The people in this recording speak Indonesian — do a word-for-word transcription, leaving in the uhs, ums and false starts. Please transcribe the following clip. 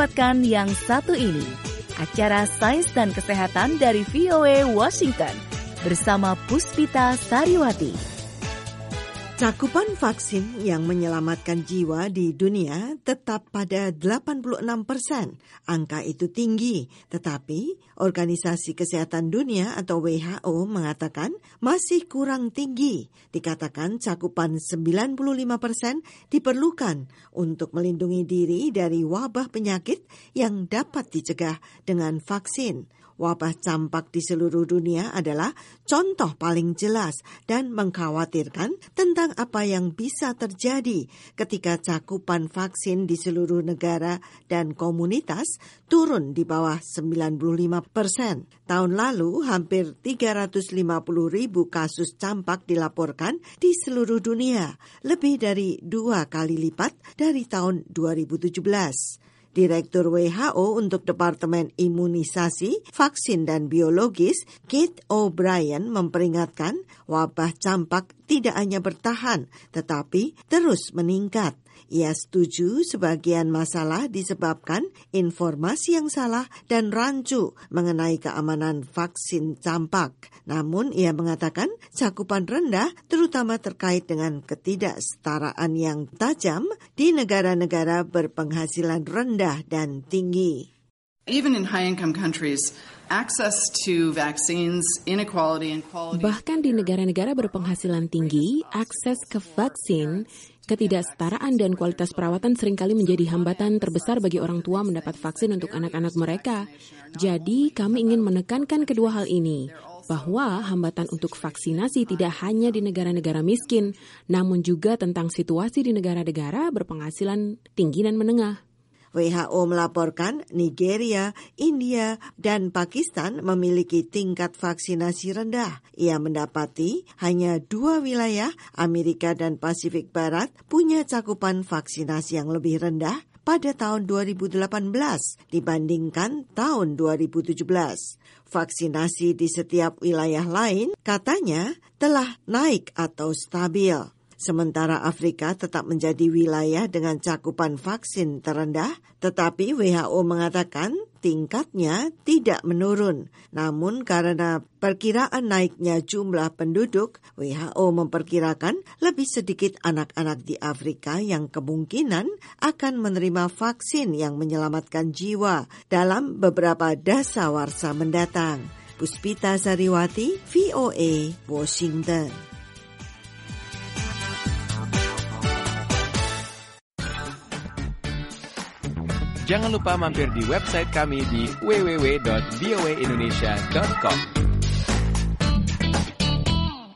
lewatkan yang satu ini, acara Sains dan Kesehatan dari V O A Washington bersama Puspita Sariwati. Cakupan vaksin yang menyelamatkan jiwa di dunia tetap pada delapan puluh enam persen. Angka itu tinggi, tetapi Organisasi Kesehatan Dunia atau W H O mengatakan masih kurang tinggi. Dikatakan cakupan sembilan puluh lima persen diperlukan untuk melindungi diri dari wabah penyakit yang dapat dicegah dengan vaksin. Wabah campak di seluruh dunia adalah contoh paling jelas dan mengkhawatirkan tentang apa yang bisa terjadi ketika cakupan vaksin di seluruh negara dan komunitas turun di bawah sembilan puluh lima persen. Tahun lalu, hampir tiga ratus lima puluh ribu kasus campak dilaporkan di seluruh dunia, lebih dari dua kali lipat dari tahun dua ribu tujuh belas. Direktur W H O untuk Departemen Imunisasi, Vaksin dan Biologis, Kate O'Brien memperingatkan wabah campak tidak hanya bertahan, tetapi terus meningkat. Ia setuju sebagian masalah disebabkan informasi yang salah dan rancu mengenai keamanan vaksin campak. Namun ia mengatakan cakupan rendah terutama terkait dengan ketidaksetaraan yang tajam di negara-negara berpenghasilan rendah dan tinggi. Even in high-income countries, access to vaccines, inequality and quality. Bahkan di negara-negara berpenghasilan tinggi, akses ke vaksin, ketidaksetaraan dan kualitas perawatan seringkali menjadi hambatan terbesar bagi orang tua mendapat vaksin untuk anak-anak mereka. Jadi, kami ingin menekankan kedua hal ini, bahwa hambatan untuk vaksinasi tidak hanya di negara-negara miskin, namun juga tentang situasi di negara-negara berpenghasilan tinggi dan menengah. W H O melaporkan Nigeria, India, dan Pakistan memiliki tingkat vaksinasi rendah. Ia mendapati hanya dua wilayah, Amerika dan Pasifik Barat, punya cakupan vaksinasi yang lebih rendah pada tahun dua ribu delapan belas dibandingkan tahun dua ribu tujuh belas. Vaksinasi di setiap wilayah lain katanya telah naik atau stabil. Sementara Afrika tetap menjadi wilayah dengan cakupan vaksin terendah, tetapi W H O mengatakan tingkatnya tidak menurun. Namun karena perkiraan naiknya jumlah penduduk, W H O memperkirakan lebih sedikit anak-anak di Afrika yang kemungkinan akan menerima vaksin yang menyelamatkan jiwa dalam beberapa dasawarsa mendatang. Puspita Sariwati, V O A, Washington. Jangan lupa mampir di website kami di w w w dot v o a indonesia dot com.